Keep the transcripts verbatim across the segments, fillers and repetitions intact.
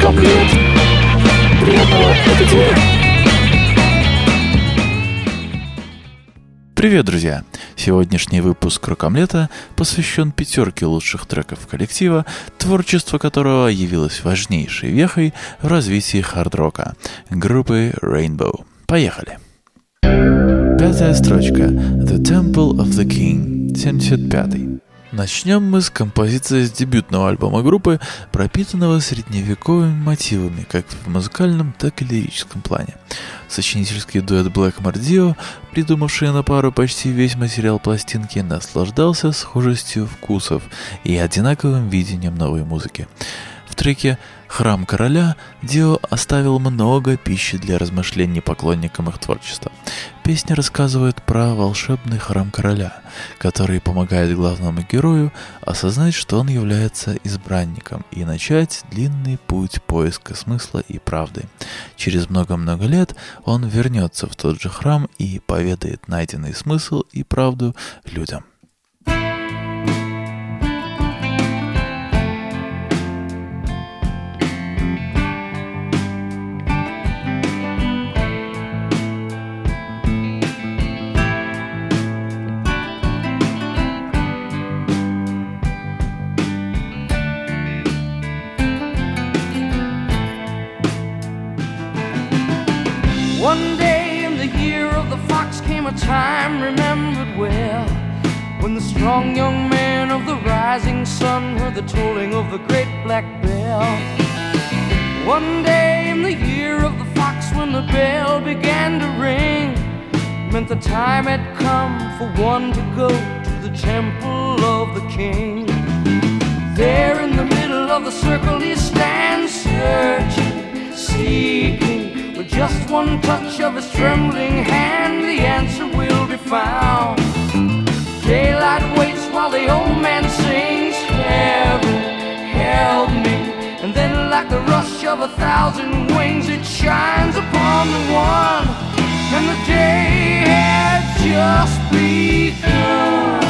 Рокомлет. Приятного аппетита! Привет, друзья! Сегодняшний выпуск Рокомлета посвящен пятерке лучших треков коллектива, творчество которого явилось важнейшей вехой в развитии хард-рока, группы Rainbow. Поехали! Пятая строчка «The Temple of the King», семьдесят пятый. Начнем мы с композиции с дебютного альбома группы, пропитанного средневековыми мотивами как в музыкальном, так и лирическом плане. Сочинительский дуэт Blackmore Dio, придумавший на пару почти весь материал пластинки, наслаждался схожестью вкусов и одинаковым видением новой музыки. В треке «Храм короля» Дио оставил много пищи для размышлений поклонникам их творчества. Песня рассказывает про волшебный храм короля, который помогает главному герою осознать, что он является избранником, и начать длинный путь поиска смысла и правды. Через много-много лет он вернется в тот же храм и поведает найденный смысл и правду людям. One day in the year of the fox came a time remembered well, when the strong young man of the rising sun heard the tolling of the great black bell. One day in the year of the fox, when the bell began to ring, meant the time had come for one to go to the temple of the king. There in the middle of the circle he stands, searching, seeking. With just one touch of his trembling hand, the answer will be found. Daylight waits while the old man sings, heaven, help me. And then like the rush of a thousand wings, it shines upon the one, and the day had just begun.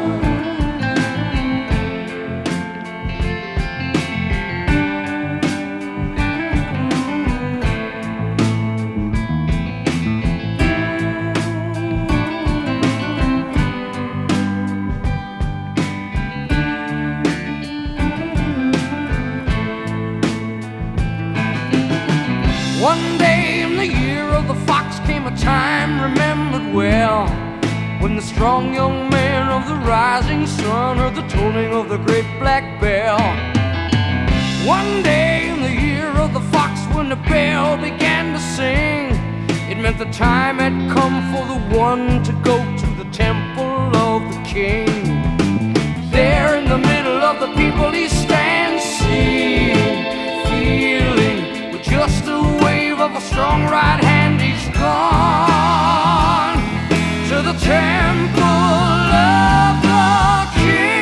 One day in the year of the fox came a time remembered well, when the strong young man of the rising sun heard the tolling of the great black bell. One day in the year of the fox, when the bell began to sing, it meant the time had come for the one to go to the temple of the king. There in the middle of the people he stands, seeing, feeling, with just a wave of a strong right hand, he's gone to the temple of the king.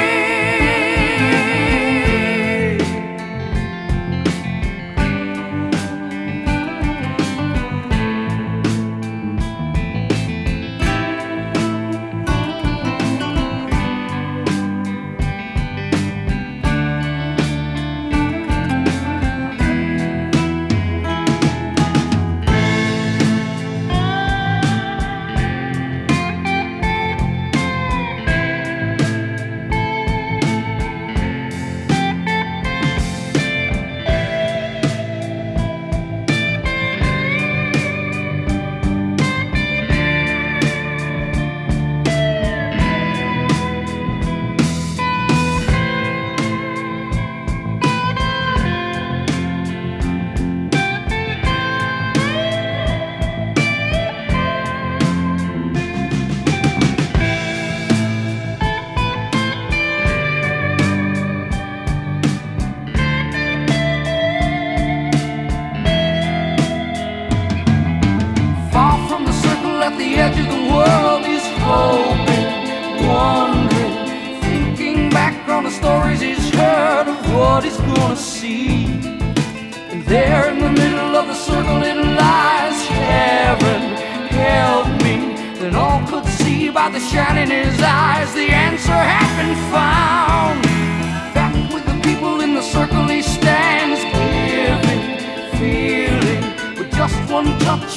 What he's gonna see, and there in the middle of the circle it lies, heaven, help me. Then all could see by the shine in his eyes, the answer had been found. Back with the people in the circle he stands,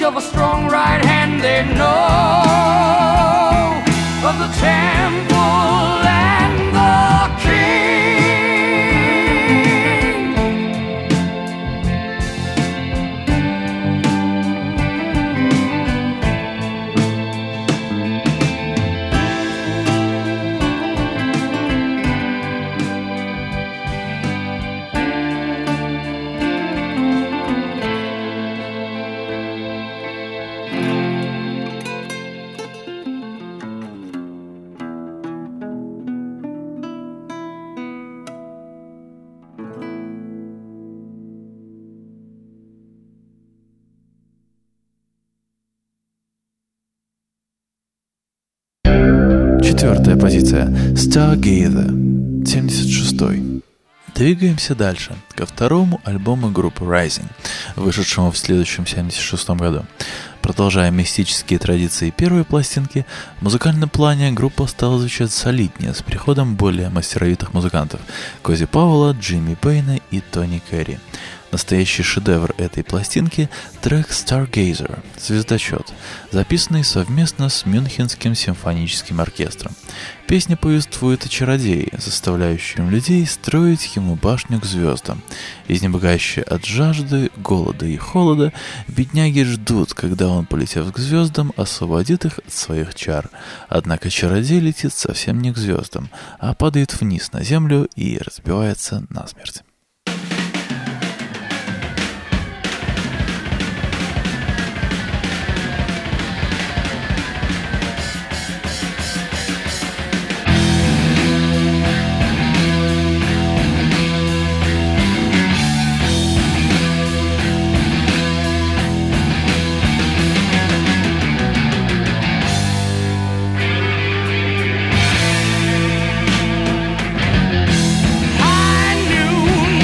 of a strong right hand. They know of the temple and the king. Четвертая позиция. Stargazer, семьдесят шестой. Двигаемся дальше, ко второму альбому группы Rising, вышедшему в следующем семьдесят шестом году. Продолжая мистические традиции первой пластинки, в музыкальном плане группа стала звучать солиднее с приходом более мастеровитых музыкантов Кози Пауэлла, Джимми Пейна и Тони Керри. Настоящий шедевр этой пластинки — трек Stargazer, «Звездочет», записанный совместно с Мюнхенским симфоническим оркестром. Песня повествует о чародее, заставляющем людей строить ему башню к звездам. Изнемогающие от жажды, голода и холода, бедняги ждут, когда он, полетев к звездам, освободит их от своих чар. Однако чародей летит совсем не к звездам, а падает вниз на землю и разбивается насмерть. I knew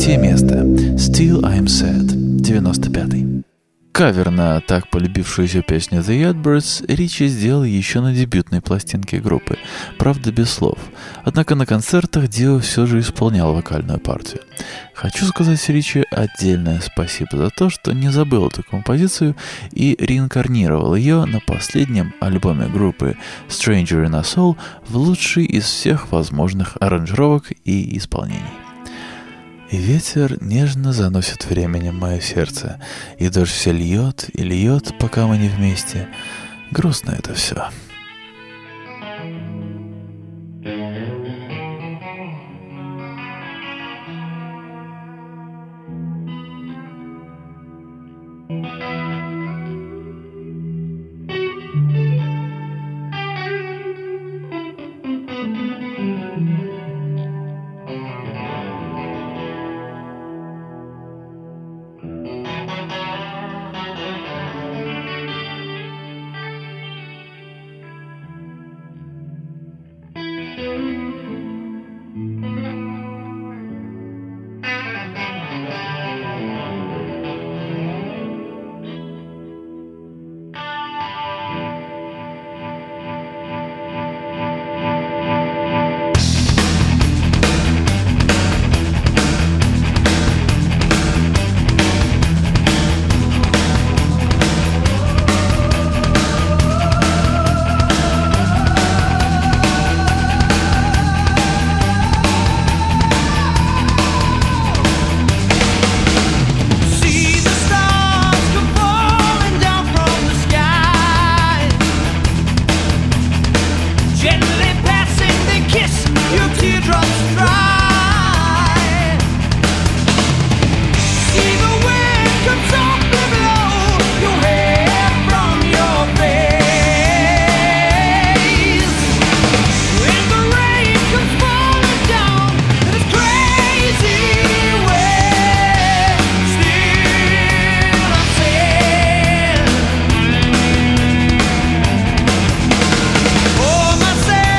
Третье место. Still I'm Sad, девяносто пятый. Кавер на так полюбившуюся песню The Yardbirds Ричи сделал еще на дебютной пластинке группы, правда без слов. Однако на концертах Дио все же исполнял вокальную партию. Хочу сказать Ричи отдельное спасибо за то, что не забыл эту композицию и реинкарнировал ее на последнем альбоме группы Stranger in a Soul в лучший из всех возможных аранжировок и исполнений. И ветер нежно заносит временем мое сердце, и дождь все льет и льет, пока мы не вместе. Грустно это все. For myself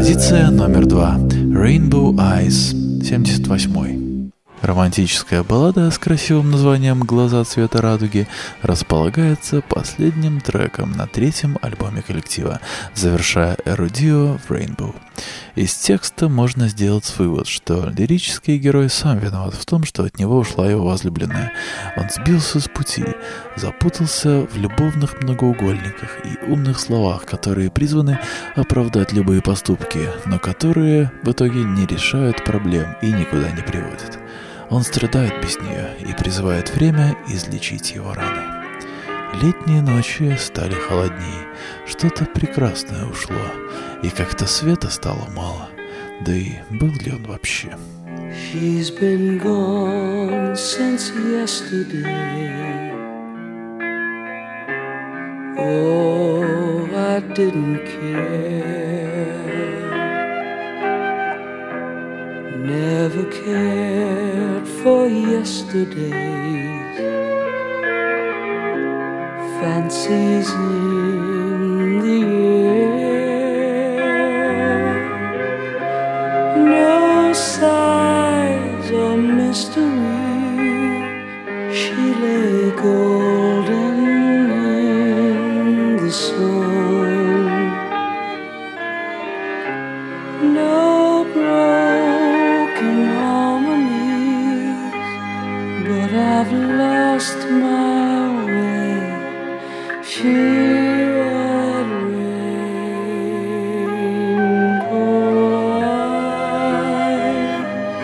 Позиция номер два. Rainbow Eyes, семьдесят восьмой. Романтическая баллада с красивым названием «Глаза цвета радуги» располагается последним треком на третьем альбоме коллектива, завершая эру Dio в Rainbow. Из текста можно сделать вывод, что лирический герой сам виноват в том, что от него ушла его возлюбленная. Он сбился с пути, запутался в любовных многоугольниках и умных словах, которые призваны оправдать любые поступки, но которые в итоге не решают проблем и никуда не приводят. Он страдает без нее и призывает время излечить его раны. Летние ночи стали холодней, что-то прекрасное ушло, и как-то света стало мало, да и был ли он вообще? She's been gone since yesterday. Oh, I didn't care. Never cared for yesterday's fancies in the air. No sighs or mystery. She lay golden in the sun. No broken harmonies, but I've lost my way. She had rainbow eyes,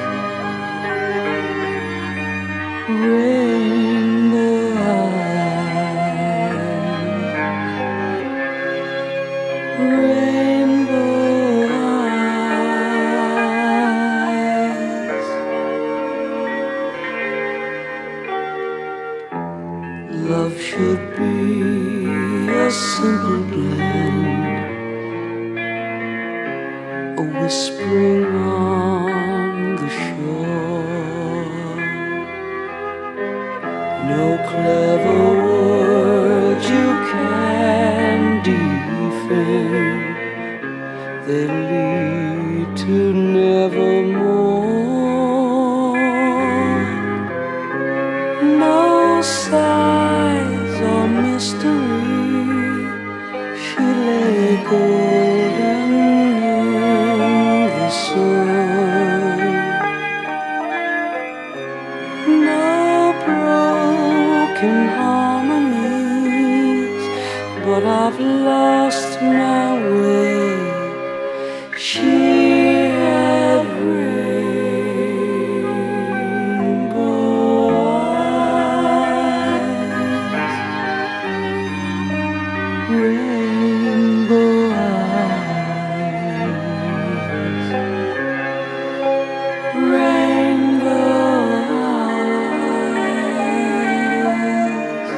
rainbow eyes, rainbow eyes. Love should be a simple blend, a whispering on the shore. No clever words you can defend, they lead to nevermore. No sighs or mystery, she lay golden in the sun. No broken harmonies, but I've lost my way. She had rainbow eyes, rainbow eyes, rainbow eyes.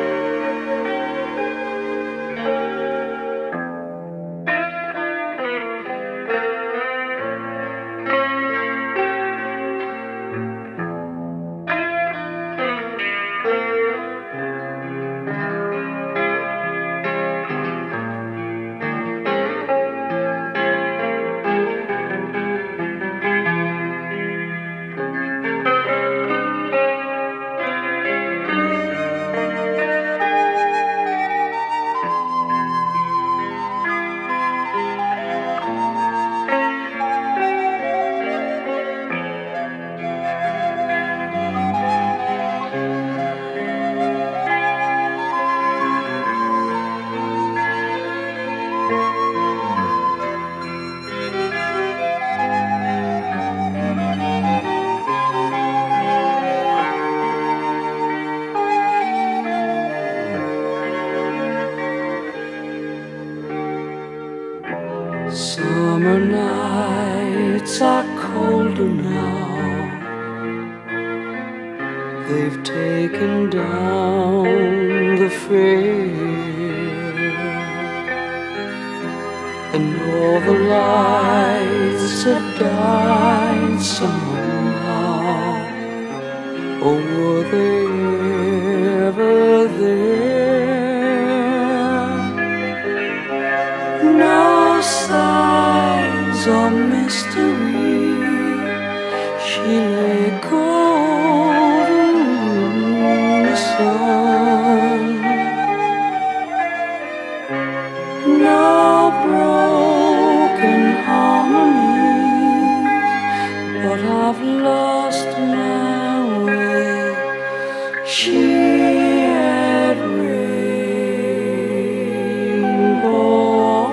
Summer nights are colder now. They've taken down the fair, and all the lights have died somehow. Or were they ever there? No sighs of mystery. She lay golden in the sun. No broken harmonies, but I've lost my way. She had rainbow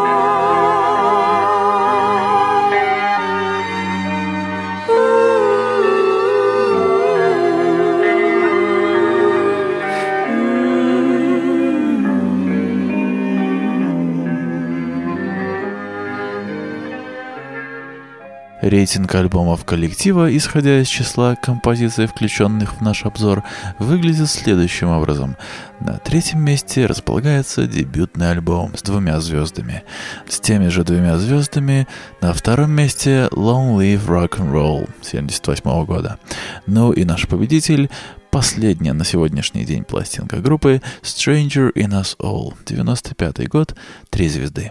Рейтинг альбомов коллектива, исходя из числа композиций, включенных в наш обзор, выглядит следующим образом. На третьем месте располагается дебютный альбом с двумя звездами. С теми же двумя звездами на втором месте Long Live Rock'n'Roll семьдесят восьмого года. Ну и наш победитель — последняя на сегодняшний день пластинка группы Stranger in Us All, девяносто пятый год, три звезды.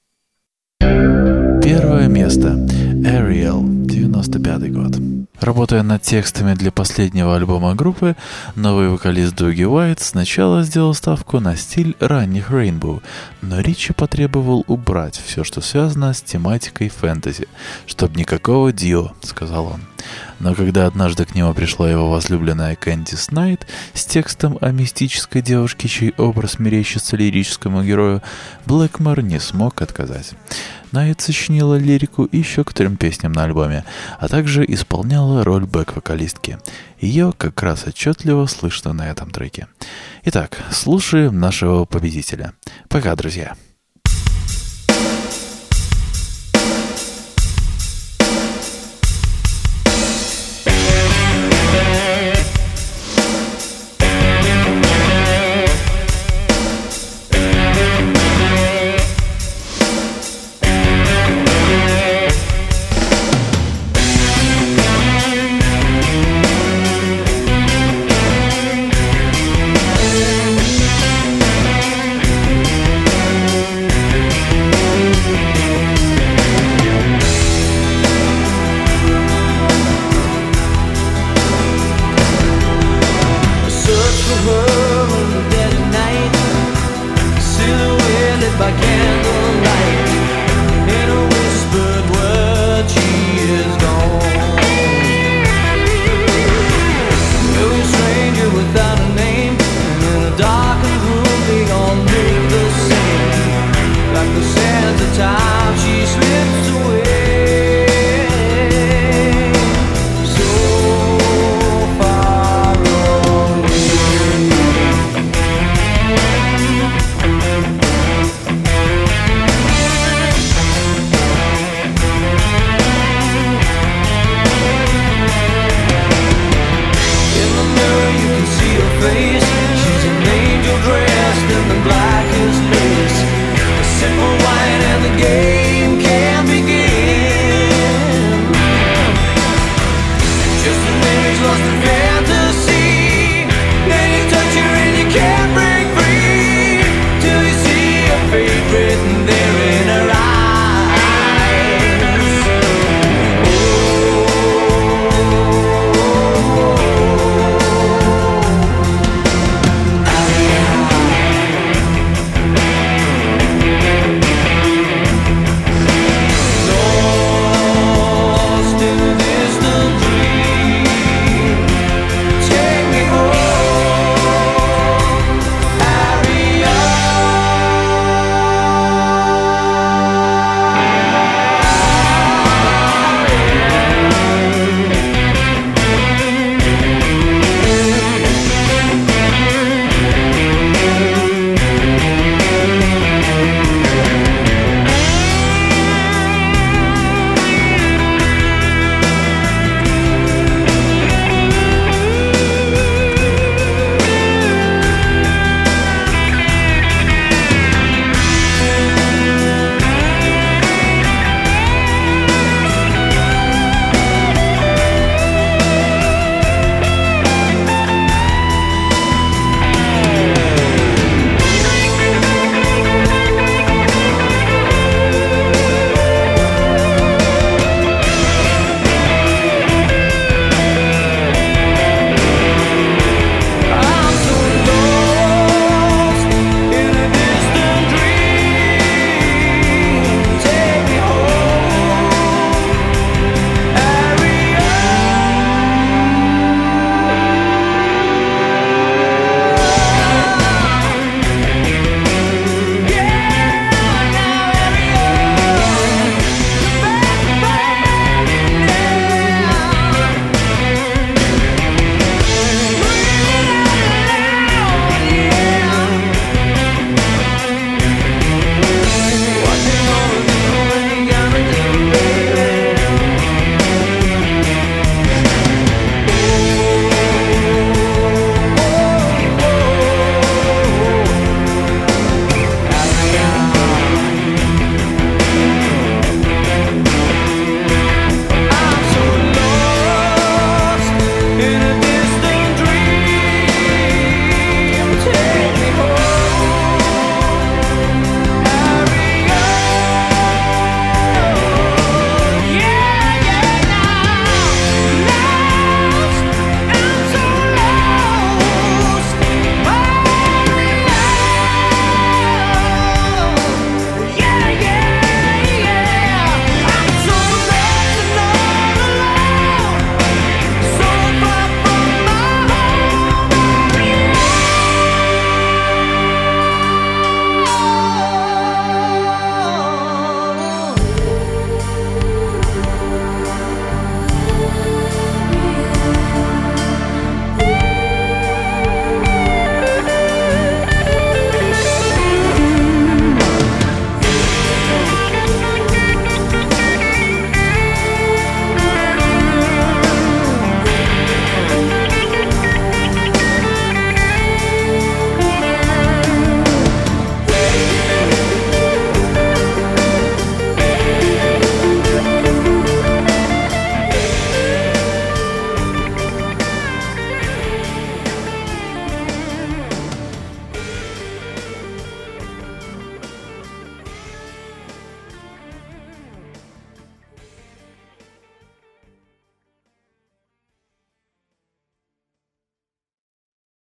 Первое место. Ariel, девяносто пятый год. Работая над текстами для последнего альбома группы, новый вокалист Дуги Уайт сначала сделал ставку на стиль ранних Rainbow, но Ричи потребовал убрать все, что связано с тематикой фэнтези, «чтоб никакого Дио», — сказал он. Но когда однажды к нему пришла его возлюбленная Кэндис Найт с текстом о мистической девушке, чей образ мерещится лирическому герою, Блэкмор не смог отказать. Найт сочинила лирику еще к трем песням на альбоме, а также исполняла роль бэк-вокалистки. Ее как раз отчетливо слышно на этом треке. Итак, слушаем нашего победителя. Пока, друзья! Time she slipped